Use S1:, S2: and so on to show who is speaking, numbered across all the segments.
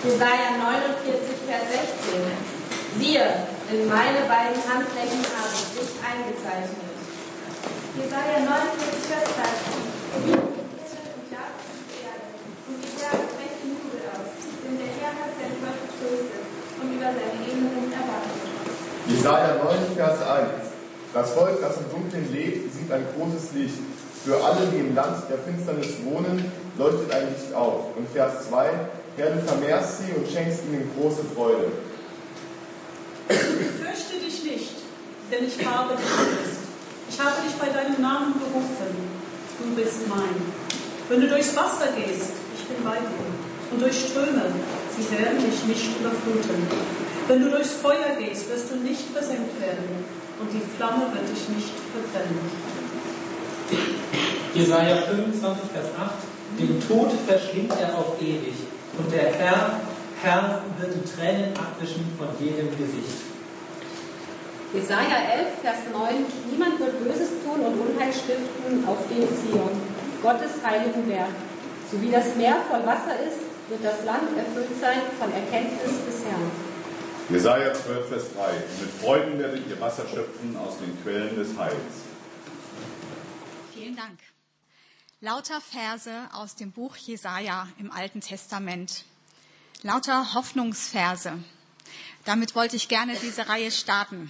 S1: Jesaja 49, Vers 16. Siehe, in meine beiden Handflächen habe ich dich eingezeichnet. Jesaja 49, Vers 13. Wie und jagt die Erde, und die Berge brechen Jubel aus, denn der Herr hat sein Volk getröstet und über seine Ebenen erwacht.
S2: Jesaja 9, Vers 1. Das Volk, das im Dunkeln lebt, sieht ein großes Licht. Für alle, die im Land der Finsternis wohnen, leuchtet ein Licht auf. Und Vers 2. Herr, du vermehrst sie und schenkst ihnen große Freude.
S3: Fürchte dich nicht, denn ich habe dich gegrüßt. Ich habe dich bei deinem Namen berufen. Du bist mein. Wenn du durchs Wasser gehst, ich bin bei dir. Und durch Ströme, sie werden dich nicht überfluten. Wenn du durchs Feuer gehst, wirst du nicht versenkt werden. Und die Flamme wird dich nicht verbrennen.
S4: Jesaja 25, Vers 8. Den Tod verschlingt er auf ewig. Und der Herr wird die Tränen abwischen von jedem Gesicht.
S5: Jesaja 11, Vers 9. Niemand wird Böses tun und Unheil stiften auf dem Zion, Gottes heiligen Berg. So wie das Meer voll Wasser ist, wird das Land erfüllt sein von Erkenntnis des Herrn.
S6: Jesaja 12, Vers 3. Mit Freuden werdet ihr Wasser schöpfen aus den Quellen des Heils.
S7: Vielen Dank. Lauter Verse aus dem Buch Jesaja im Alten Testament. Lauter Hoffnungsverse. Damit wollte ich gerne diese Reihe starten.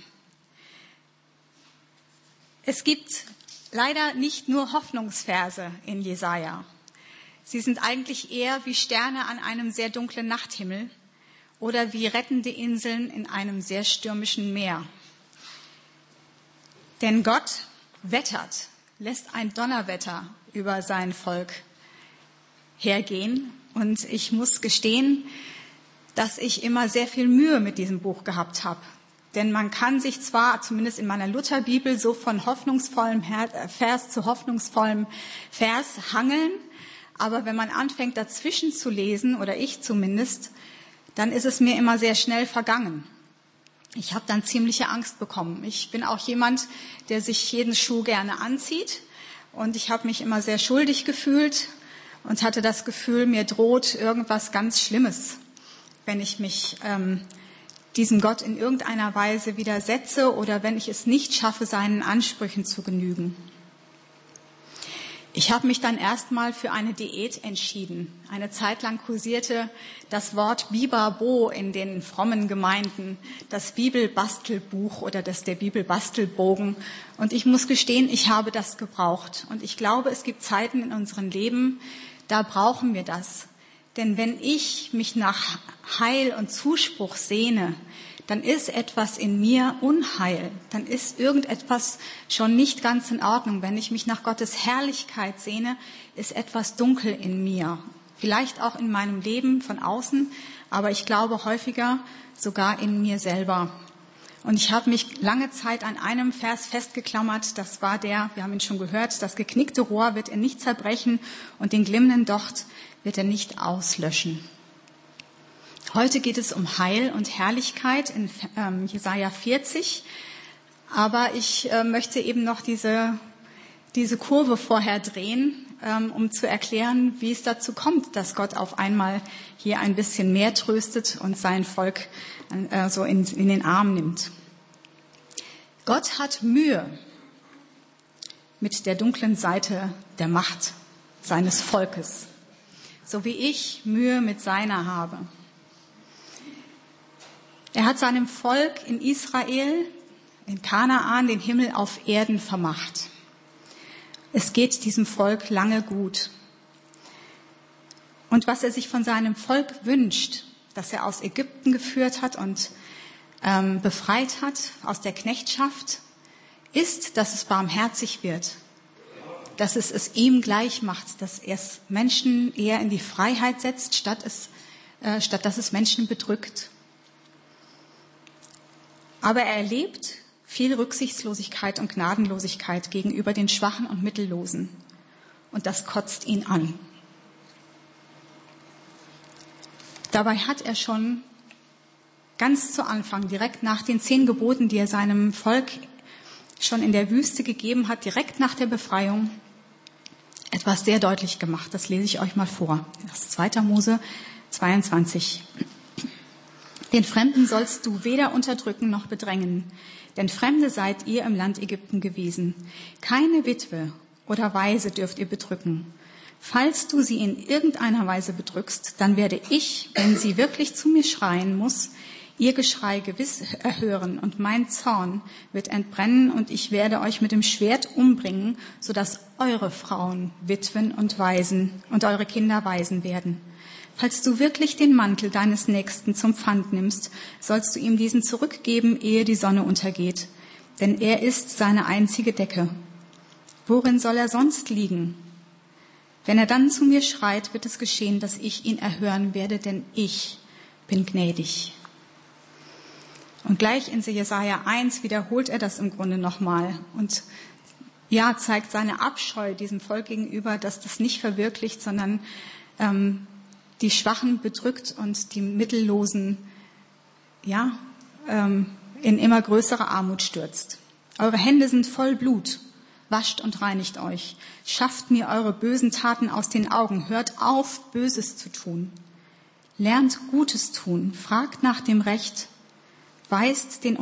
S7: Es gibt leider nicht nur Hoffnungsverse in Jesaja. Sie sind eigentlich eher wie Sterne an einem sehr dunklen Nachthimmel oder wie rettende Inseln in einem sehr stürmischen Meer. Denn Gott wettert, lässt ein Donnerwetter über sein Volk hergehen. Und ich muss gestehen, dass ich immer sehr viel Mühe mit diesem Buch gehabt habe. Denn man kann sich zwar, zumindest in meiner Lutherbibel, so von hoffnungsvollem Vers zu hoffnungsvollem Vers hangeln, aber wenn man anfängt dazwischen zu lesen, oder ich zumindest, dann ist es mir immer sehr schnell vergangen. Ich habe dann ziemliche Angst bekommen. Ich bin auch jemand, der sich jeden Schuh gerne anzieht, und ich habe mich immer sehr schuldig gefühlt und hatte das Gefühl, mir droht irgendwas ganz Schlimmes, wenn ich mich diesem Gott in irgendeiner Weise widersetze oder wenn ich es nicht schaffe, seinen Ansprüchen zu genügen. Ich habe mich dann erstmal für eine Diät entschieden. Eine Zeit lang kursierte das Wort Bibabo in den frommen Gemeinden, das Bibelbastelbuch oder der Bibelbastelbogen. Und ich muss gestehen, ich habe das gebraucht. Und ich glaube, es gibt Zeiten in unserem Leben, da brauchen wir das. Denn wenn ich mich nach Heil und Zuspruch sehne, dann ist etwas in mir Unheil. Dann ist irgendetwas schon nicht ganz in Ordnung. Wenn ich mich nach Gottes Herrlichkeit sehne, ist etwas dunkel in mir. Vielleicht auch in meinem Leben von außen, aber ich glaube häufiger sogar in mir selber. Und ich habe mich lange Zeit an einem Vers festgeklammert. Das war wir haben ihn schon gehört, das geknickte Rohr wird er nicht zerbrechen und den glimmenden Docht wird er nicht auslöschen. Heute geht es um Heil und Herrlichkeit in Jesaja 40. Aber ich möchte eben noch diese Kurve vorher drehen, um zu erklären, wie es dazu kommt, dass Gott auf einmal hier ein bisschen mehr tröstet und sein Volk so in den Arm nimmt. Gott hat Mühe mit der dunklen Seite der Macht seines Volkes, so wie ich Mühe mit seiner habe. Er hat seinem Volk in Israel, in Kanaan, den Himmel auf Erden vermacht. Es geht diesem Volk lange gut. Und was er sich von seinem Volk wünscht, das er aus Ägypten geführt hat und befreit hat aus der Knechtschaft, ist, dass es barmherzig wird, dass es ihm gleich macht, dass er es Menschen eher in die Freiheit setzt, statt dass es Menschen bedrückt. Aber er erlebt viel Rücksichtslosigkeit und Gnadenlosigkeit gegenüber den Schwachen und Mittellosen. Und das kotzt ihn an. Dabei hat er schon ganz zu Anfang, direkt nach den 10 Geboten, die er seinem Volk schon in der Wüste gegeben hat, direkt nach der Befreiung, etwas sehr deutlich gemacht. Das lese ich euch mal vor. Das ist 2. Mose 22. Den Fremden sollst du weder unterdrücken noch bedrängen, denn Fremde seid ihr im Land Ägypten gewesen. Keine Witwe oder Waise dürft ihr bedrücken. Falls du sie in irgendeiner Weise bedrückst, dann werde ich, wenn sie wirklich zu mir schreien muss, ihr Geschrei gewiss erhören und mein Zorn wird entbrennen und ich werde euch mit dem Schwert umbringen, sodass eure Frauen Witwen und Waisen und eure Kinder Waisen werden. Falls du wirklich den Mantel deines Nächsten zum Pfand nimmst, sollst du ihm diesen zurückgeben, ehe die Sonne untergeht, denn er ist seine einzige Decke. Worin soll er sonst liegen? Wenn er dann zu mir schreit, wird es geschehen, dass ich ihn erhören werde, denn ich bin gnädig. Und gleich in Jesaja 1 wiederholt er das im Grunde nochmal und ja, zeigt seine Abscheu diesem Volk gegenüber, dass das nicht verwirklicht, sondern die Schwachen bedrückt und die Mittellosen in immer größere Armut stürzt. Eure Hände sind voll Blut. Wascht und reinigt euch. Schafft mir eure bösen Taten aus den Augen. Hört auf, Böses zu tun. Lernt Gutes tun. Fragt nach dem Recht. Weist den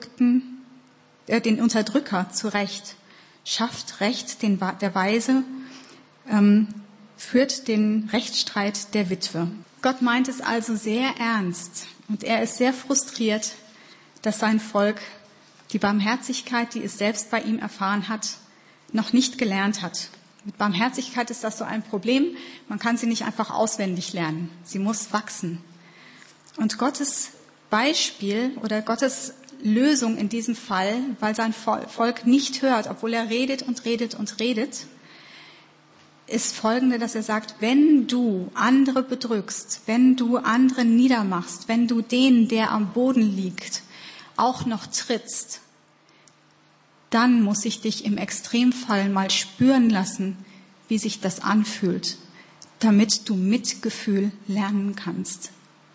S7: Unterdrücker zurecht. Schafft Recht der Weise. Führt den Rechtsstreit der Witwe. Gott meint es also sehr ernst. Und er ist sehr frustriert, dass sein Volk die Barmherzigkeit, die es selbst bei ihm erfahren hat, noch nicht gelernt hat. Mit Barmherzigkeit ist das so ein Problem. Man kann sie nicht einfach auswendig lernen. Sie muss wachsen. Und Gottes Beispiel oder Gottes Lösung in diesem Fall, weil sein Volk nicht hört, obwohl er redet und redet und redet, ist folgende, dass er sagt, wenn du andere bedrückst, wenn du andere niedermachst, wenn du den, der am Boden liegt, auch noch trittst, dann muss ich dich im Extremfall mal spüren lassen, wie sich das anfühlt, damit du Mitgefühl lernen kannst.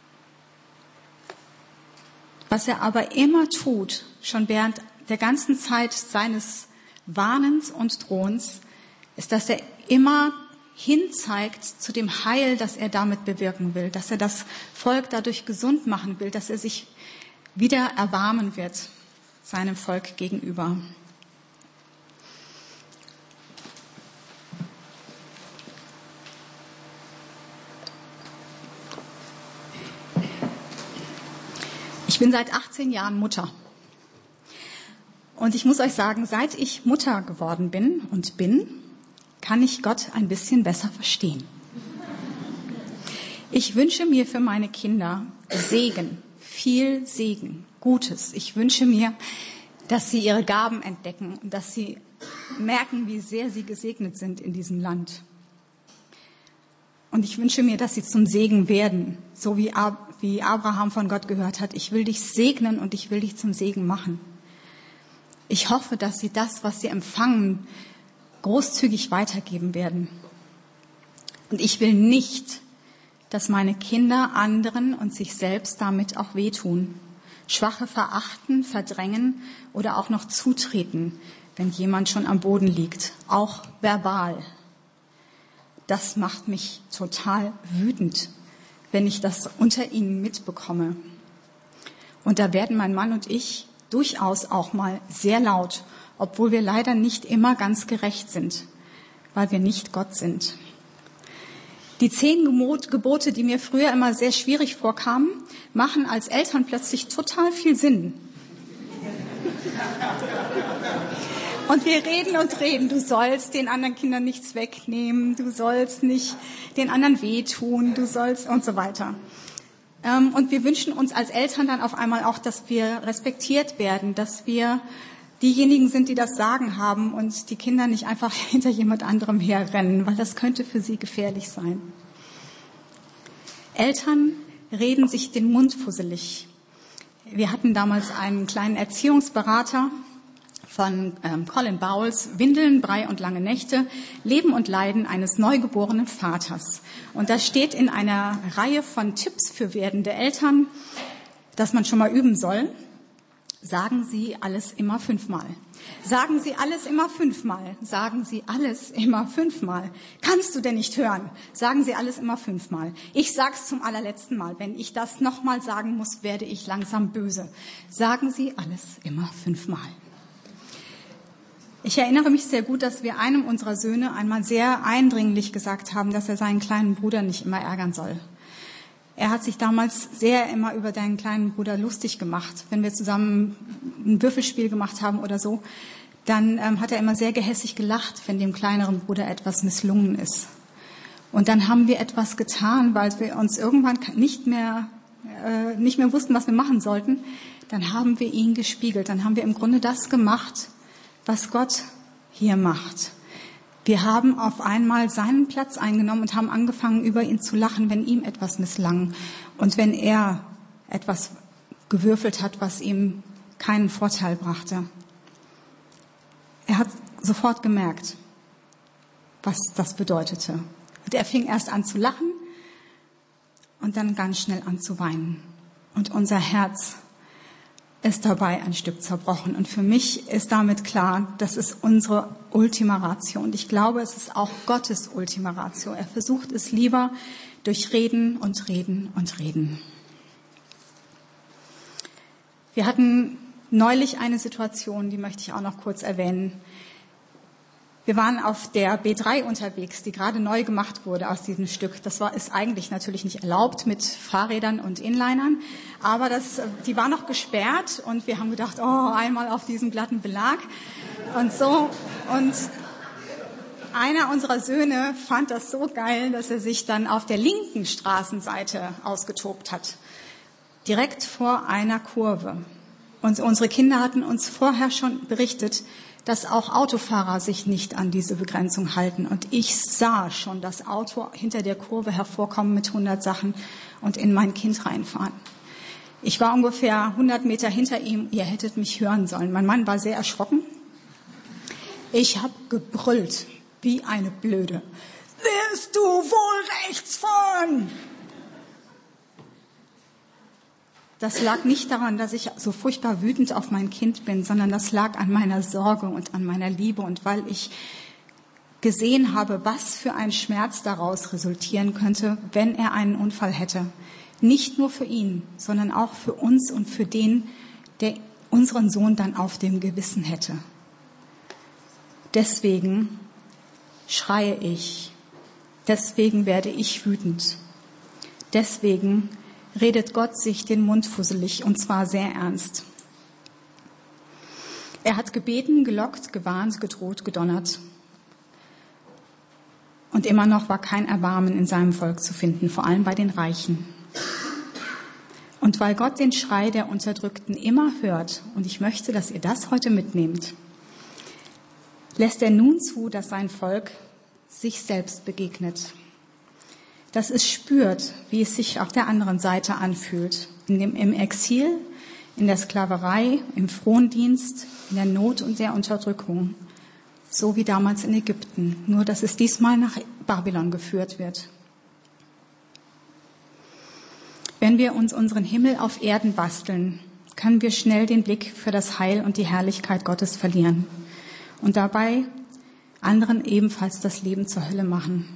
S7: Was er aber immer tut, schon während der ganzen Zeit seines Warnens und Drohens, ist, dass er immer hinzeigt zu dem Heil, das er damit bewirken will, dass er das Volk dadurch gesund machen will, dass er sich wieder erbarmen wird seinem Volk gegenüber. Ich bin seit 18 Jahren Mutter. Und ich muss euch sagen, seit ich Mutter geworden bin, kann ich Gott ein bisschen besser verstehen. Ich wünsche mir für meine Kinder Segen, viel Segen, Gutes. Ich wünsche mir, dass sie ihre Gaben entdecken und dass sie merken, wie sehr sie gesegnet sind in diesem Land. Und ich wünsche mir, dass sie zum Segen werden, so wie Abraham von Gott gehört hat. Ich will dich segnen und ich will dich zum Segen machen. Ich hoffe, dass sie das, was sie empfangen, großzügig weitergeben werden. Und ich will nicht, dass meine Kinder anderen und sich selbst damit auch wehtun. Schwache verachten, verdrängen oder auch noch zutreten, wenn jemand schon am Boden liegt, auch verbal. Das macht mich total wütend, wenn ich das unter ihnen mitbekomme. Und da werden mein Mann und ich durchaus auch mal sehr laut, obwohl wir leider nicht immer ganz gerecht sind, weil wir nicht Gott sind. Die 10 Gebote, die mir früher immer sehr schwierig vorkamen, machen als Eltern plötzlich total viel Sinn. Und wir reden und reden. Du sollst den anderen Kindern nichts wegnehmen, du sollst nicht den anderen wehtun, du sollst und so weiter. Und wir wünschen uns als Eltern dann auf einmal auch, dass wir respektiert werden, dass wir diejenigen sind, die das Sagen haben und die Kinder nicht einfach hinter jemand anderem herrennen, weil das könnte für sie gefährlich sein. Eltern reden sich den Mund fusselig. Wir hatten damals einen kleinen Erziehungsberater von Colin Bowles, Windeln, Brei und lange Nächte, Leben und Leiden eines neugeborenen Vaters. Und da steht in einer Reihe von Tipps für werdende Eltern, dass man schon mal üben soll. Sagen Sie alles immer 5-mal. Sagen Sie alles immer 5-mal. Sagen Sie alles immer 5-mal. Kannst du denn nicht hören? Sagen Sie alles immer 5-mal. Ich sag's zum allerletzten Mal. Wenn ich das nochmal sagen muss, werde ich langsam böse. Sagen Sie alles immer 5-mal. Ich erinnere mich sehr gut, dass wir einem unserer Söhne einmal sehr eindringlich gesagt haben, dass er seinen kleinen Bruder nicht immer ärgern soll. Er hat sich damals sehr immer über deinen kleinen Bruder lustig gemacht. Wenn wir zusammen ein Würfelspiel gemacht haben oder so, dann hat er immer sehr gehässig gelacht, wenn dem kleineren Bruder etwas misslungen ist. Und dann haben wir etwas getan, weil wir uns irgendwann nicht mehr wussten, was wir machen sollten. Dann haben wir ihn gespiegelt. Dann haben wir im Grunde das gemacht, was Gott hier macht. Wir haben auf einmal seinen Platz eingenommen und haben angefangen, über ihn zu lachen, wenn ihm etwas misslang und wenn er etwas gewürfelt hat, was ihm keinen Vorteil brachte. Er hat sofort gemerkt, was das bedeutete. Und er fing erst an zu lachen und dann ganz schnell an zu weinen. Und unser Herz ist dabei ein Stück zerbrochen. Und für mich ist damit klar, das ist unsere Ultima Ratio. Und ich glaube, es ist auch Gottes Ultima Ratio. Er versucht es lieber durch Reden und Reden und Reden. Wir hatten neulich eine Situation, die möchte ich auch noch kurz erwähnen. Wir waren auf der B3 unterwegs, die gerade neu gemacht wurde aus diesem Stück. Ist eigentlich natürlich nicht erlaubt mit Fahrrädern und Inlinern, aber die war noch gesperrt und wir haben gedacht, einmal auf diesem glatten Belag und so. Und einer unserer Söhne fand das so geil, dass er sich dann auf der linken Straßenseite ausgetobt hat, direkt vor einer Kurve. Und unsere Kinder hatten uns vorher schon berichtet, dass auch Autofahrer sich nicht an diese Begrenzung halten. Und ich sah schon das Auto hinter der Kurve hervorkommen mit 100 Sachen und in mein Kind reinfahren. Ich war ungefähr 100 Meter hinter ihm. Ihr hättet mich hören sollen. Mein Mann war sehr erschrocken. Ich habe gebrüllt wie eine Blöde. Willst du wohl rechts fahren? Das lag nicht daran, dass ich so furchtbar wütend auf mein Kind bin, sondern das lag an meiner Sorge und an meiner Liebe und weil ich gesehen habe, was für ein Schmerz daraus resultieren könnte, wenn er einen Unfall hätte. Nicht nur für ihn, sondern auch für uns und für den, der unseren Sohn dann auf dem Gewissen hätte. Deswegen schreie ich. Deswegen werde ich wütend. Deswegen redet Gott sich den Mund fusselig, und zwar sehr ernst. Er hat gebeten, gelockt, gewarnt, gedroht, gedonnert. Und immer noch war kein Erbarmen in seinem Volk zu finden, vor allem bei den Reichen. Und weil Gott den Schrei der Unterdrückten immer hört, und ich möchte, dass ihr das heute mitnehmt, lässt er nun zu, dass sein Volk sich selbst begegnet. Dass es spürt, wie es sich auf der anderen Seite anfühlt. Im Exil, in der Sklaverei, im Frondienst, in der Not und der Unterdrückung. So wie damals in Ägypten. Nur, dass es diesmal nach Babylon geführt wird. Wenn wir uns unseren Himmel auf Erden basteln, können wir schnell den Blick für das Heil und die Herrlichkeit Gottes verlieren. Und dabei anderen ebenfalls das Leben zur Hölle machen.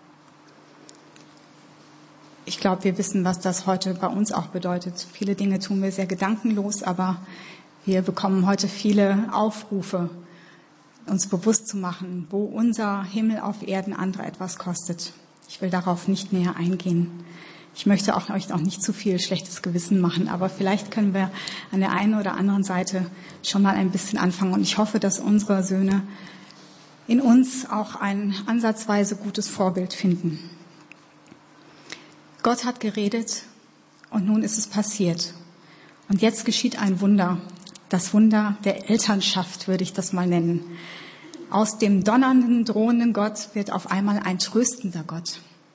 S7: Ich glaube, wir wissen, was das heute bei uns auch bedeutet. Viele Dinge tun wir sehr gedankenlos, aber wir bekommen heute viele Aufrufe, uns bewusst zu machen, wo unser Himmel auf Erden andere etwas kostet. Ich will darauf nicht näher eingehen. Ich möchte euch auch nicht zu viel schlechtes Gewissen machen, aber vielleicht können wir an der einen oder anderen Seite schon mal ein bisschen anfangen. Und ich hoffe, dass unsere Söhne in uns auch ein ansatzweise gutes Vorbild finden. Gott hat geredet und nun ist es passiert. Und jetzt geschieht ein Wunder. Das Wunder der Elternschaft würde ich das mal nennen. Aus dem donnernden, drohenden Gott wird auf einmal ein tröstender Gott.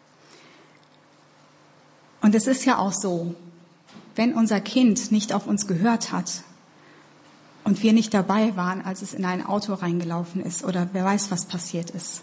S7: Und es ist ja auch so, wenn unser Kind nicht auf uns gehört hat und wir nicht dabei waren, als es in ein Auto reingelaufen ist oder wer weiß, was passiert ist,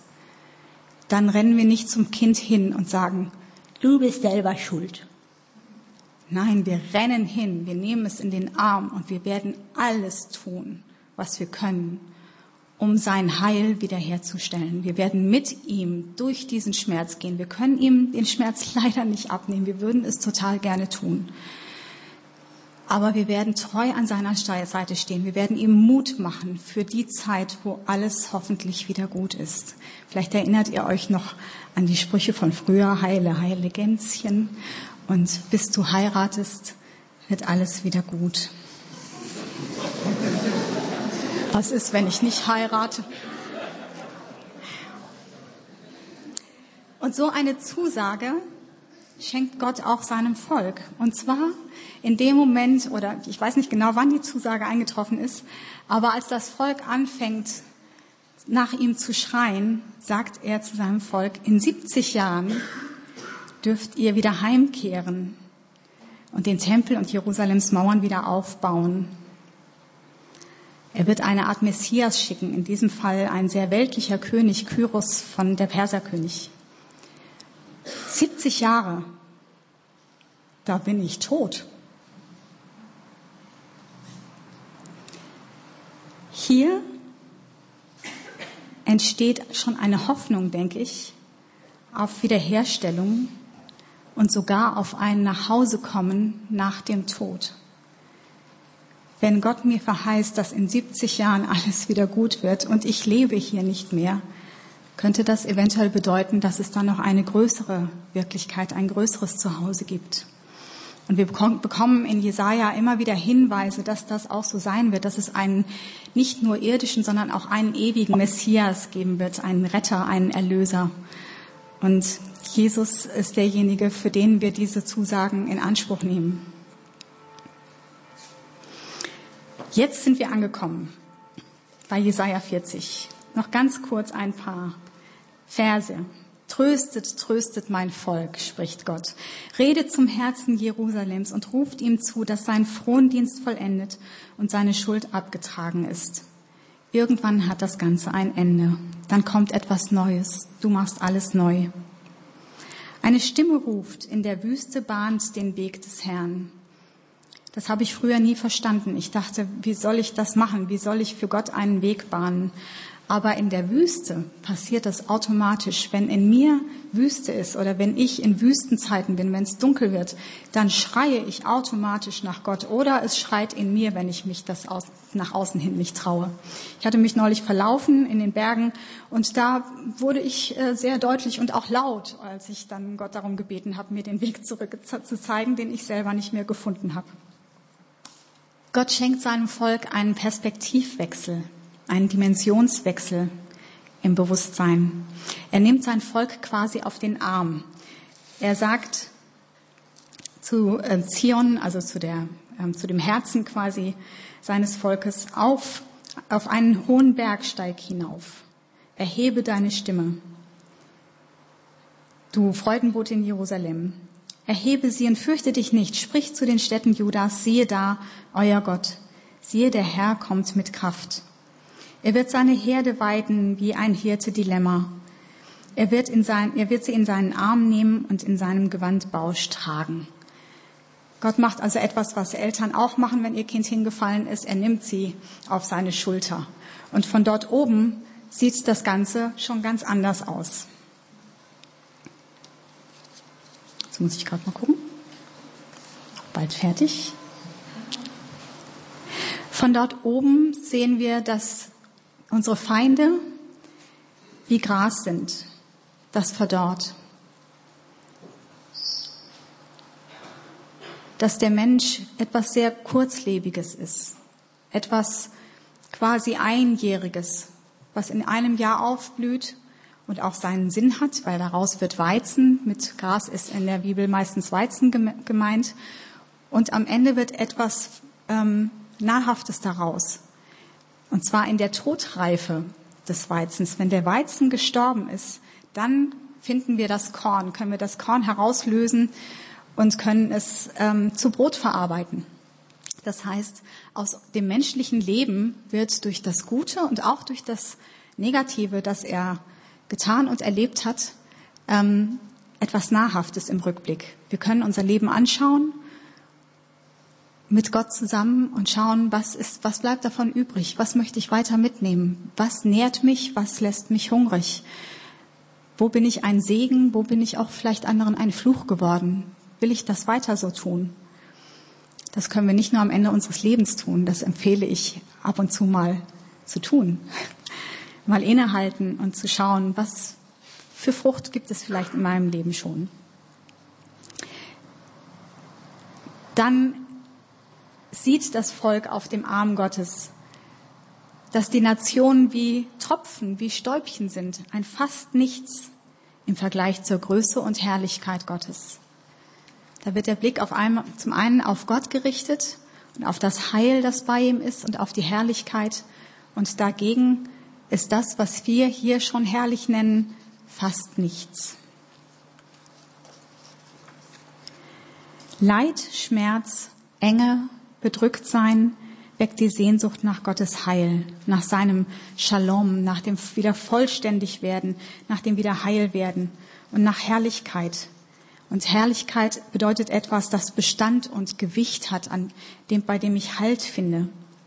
S7: dann rennen wir nicht zum Kind hin und sagen, du bist selber schuld. Nein, wir rennen hin, wir nehmen es in den Arm und wir werden alles tun, was wir können, um sein Heil wiederherzustellen. Wir werden mit ihm durch diesen Schmerz gehen. Wir können ihm den Schmerz leider nicht abnehmen. Wir würden es total gerne tun. Aber wir werden treu an seiner Seite stehen. Wir werden ihm Mut machen für die Zeit, wo alles hoffentlich wieder gut ist. Vielleicht erinnert ihr euch noch an die Sprüche von früher. Heile, heile Gänschen. Und bis du heiratest, wird alles wieder gut. Was ist, wenn ich nicht heirate? Und so eine Zusage schenkt Gott auch seinem Volk. Und zwar in dem Moment, oder ich weiß nicht genau, wann die Zusage eingetroffen ist, aber als das Volk anfängt, nach ihm zu schreien, sagt er zu seinem Volk, in 70 Jahren dürft ihr wieder heimkehren und den Tempel und Jerusalems Mauern wieder aufbauen. Er wird eine Art Messias schicken, in diesem Fall ein sehr weltlicher König, Kyros von der Perserkönig. 70 Jahre, da bin ich tot. Hier entsteht schon eine Hoffnung, denke ich, auf Wiederherstellung und sogar auf ein Nachhausekommen nach dem Tod. Wenn Gott mir verheißt, dass in 70 Jahren alles wieder gut wird und ich lebe hier nicht mehr, könnte das eventuell bedeuten, dass es dann noch eine größere Wirklichkeit, ein größeres Zuhause gibt. Und wir bekommen in Jesaja immer wieder Hinweise, dass das auch so sein wird, dass es einen nicht nur irdischen, sondern auch einen ewigen Messias geben wird, einen Retter, einen Erlöser. Und Jesus ist derjenige, für den wir diese Zusagen in Anspruch nehmen. Jetzt sind wir angekommen bei Jesaja 40. Noch ganz kurz ein paar Verse. Tröstet, tröstet mein Volk, spricht Gott. Redet zum Herzen Jerusalems und ruft ihm zu, dass sein Frondienst vollendet und seine Schuld abgetragen ist. Irgendwann hat das Ganze ein Ende. Dann kommt etwas Neues. Du machst alles neu. Eine Stimme ruft, in der Wüste bahnt den Weg des Herrn. Das habe ich früher nie verstanden. Ich dachte, wie soll ich das machen? Wie soll ich für Gott einen Weg bahnen? Aber in der Wüste passiert das automatisch. Wenn in mir Wüste ist oder wenn ich in Wüstenzeiten bin, wenn es dunkel wird, dann schreie ich automatisch nach Gott. Oder es schreit in mir, wenn ich mich das nach außen hin nicht traue. Ich hatte mich neulich verlaufen in den Bergen und da wurde ich sehr deutlich und auch laut, als ich dann Gott darum gebeten habe, mir den Weg zurück zu zeigen, den ich selber nicht mehr gefunden habe. Gott schenkt seinem Volk einen Perspektivwechsel, einen Dimensionswechsel im Bewusstsein. Er nimmt sein Volk quasi auf den Arm. Er sagt zu Zion, also zu dem Herzen quasi seines Volkes, auf einen hohen Berg steig hinauf. Erhebe deine Stimme. Du Freudenbote in Jerusalem. Erhebe sie und fürchte dich nicht. Sprich zu den Städten Judas, siehe da, euer Gott. Siehe, der Herr kommt mit Kraft. Er wird seine Herde weiden wie ein Hirte die Lämmer. Er wird sie in seinen Arm nehmen und in seinem Gewandbausch tragen. Gott macht also etwas, was Eltern auch machen, wenn ihr Kind hingefallen ist. Er nimmt sie auf seine Schulter. Und von dort oben sieht das Ganze schon ganz anders aus. Jetzt muss ich gerade mal gucken. Bald fertig. Von dort oben sehen wir, dass unsere Feinde wie Gras sind, das verdorrt. Dass der Mensch etwas sehr Kurzlebiges ist, etwas quasi Einjähriges, was in einem Jahr aufblüht und auch seinen Sinn hat, weil daraus wird Weizen. Mit Gras ist in der Bibel meistens Weizen gemeint. Und am Ende wird etwas Nahrhaftes daraus. Und zwar in der Todreife des Weizens. Wenn der Weizen gestorben ist, dann finden wir das Korn, können wir das Korn herauslösen und können es zu Brot verarbeiten. Das heißt, aus dem menschlichen Leben wird durch das Gute und auch durch das Negative, das er getan und erlebt hat, etwas Nahrhaftes im Rückblick. Wir können unser Leben anschauen mit Gott zusammen und schauen, was bleibt davon übrig? Was möchte ich weiter mitnehmen? Was nährt mich? Was lässt mich hungrig? Wo bin ich ein Segen? Wo bin ich auch vielleicht anderen ein Fluch geworden? Will ich das weiter so tun? Das können wir nicht nur am Ende unseres Lebens tun. Das empfehle ich ab und zu mal zu tun. Mal innehalten und zu schauen, was für Frucht gibt es vielleicht in meinem Leben schon. Dann sieht das Volk auf dem Arm Gottes, dass die Nationen wie Tropfen, wie Stäubchen sind, ein fast nichts im Vergleich zur Größe und Herrlichkeit Gottes. Da wird der Blick zum einen auf Gott gerichtet und auf das Heil, das bei ihm ist, und auf die Herrlichkeit. Und dagegen ist das, was wir hier schon herrlich nennen, fast nichts. Leid, Schmerz, Enge, Bedrücktsein weckt die Sehnsucht nach Gottes Heil, nach seinem Shalom, nach dem wieder vollständig werden, nach dem wieder heil werden und nach Herrlichkeit. Und Herrlichkeit bedeutet etwas, das Bestand und Gewicht hat, bei dem ich Halt finde.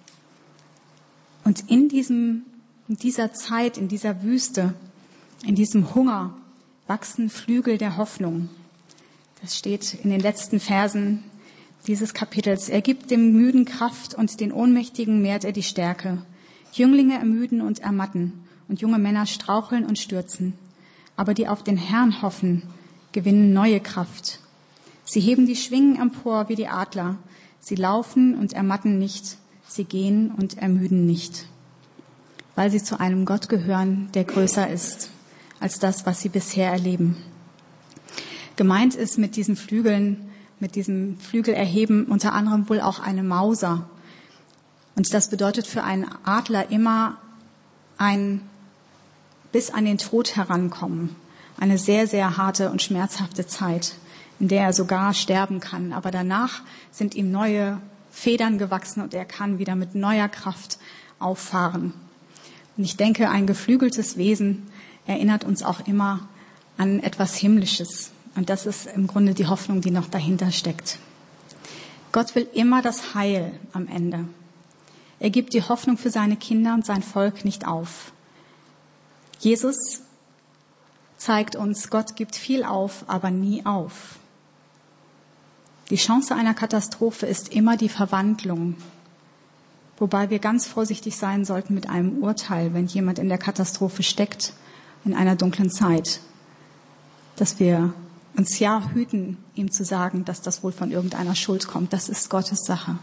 S7: Und in dieser Zeit, in dieser Wüste, in diesem Hunger wachsen Flügel der Hoffnung. Das steht in den letzten Versen dieses Kapitels. Er gibt dem Müden Kraft und den Ohnmächtigen mehrt er die Stärke. Jünglinge ermüden und ermatten und junge Männer straucheln und stürzen. Aber die auf den Herrn hoffen, gewinnen neue Kraft. Sie heben die Schwingen empor wie die Adler. Sie laufen und ermatten nicht. Sie gehen und ermüden nicht. Weil sie zu einem Gott gehören, der größer ist als das, was sie bisher erleben. Gemeint ist mit diesen Flügeln, mit diesem Flügelerheben unter anderem wohl auch eine Mauser. Und das bedeutet für einen Adler immer ein bis an den Tod herankommen. Eine sehr, sehr harte und schmerzhafte Zeit, in der er sogar sterben kann. Aber danach sind ihm neue Federn gewachsen und er kann wieder mit neuer Kraft auffahren. Und ich denke, ein geflügeltes Wesen erinnert uns auch immer an etwas Himmlisches. Und das ist im Grunde die Hoffnung, die noch dahinter steckt. Gott will immer das Heil am Ende. Er gibt die Hoffnung für seine Kinder und sein Volk nicht auf. Jesus zeigt uns, Gott gibt viel auf, aber nie auf. Die Chance einer Katastrophe ist immer die Verwandlung. Wobei wir ganz vorsichtig sein sollten mit einem Urteil, wenn jemand in der Katastrophe steckt, in einer dunklen Zeit. Dass wir uns ja hüten, ihm zu sagen, dass das wohl von irgendeiner Schuld kommt. Das ist Gottes Sache.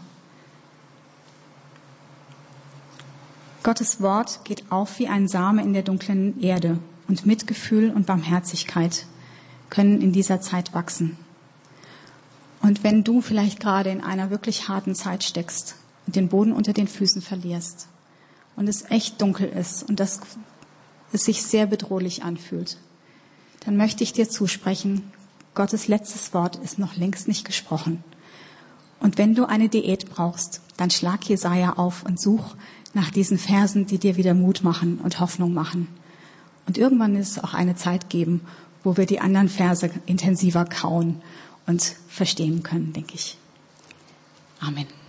S7: Gottes Wort geht auf wie ein Same in der dunklen Erde und Mitgefühl und Barmherzigkeit können in dieser Zeit wachsen. Und wenn du vielleicht gerade in einer wirklich harten Zeit steckst und den Boden unter den Füßen verlierst und es echt dunkel ist und dass es sich sehr bedrohlich anfühlt, dann möchte ich dir zusprechen, Gottes letztes Wort ist noch längst nicht gesprochen. Und wenn du eine Diät brauchst, dann schlag Jesaja auf und such nach diesen Versen, die dir wieder Mut machen und Hoffnung machen. Und irgendwann ist es auch eine Zeit geben, wo wir die anderen Verse intensiver kauen und verstehen können, denke ich. Amen.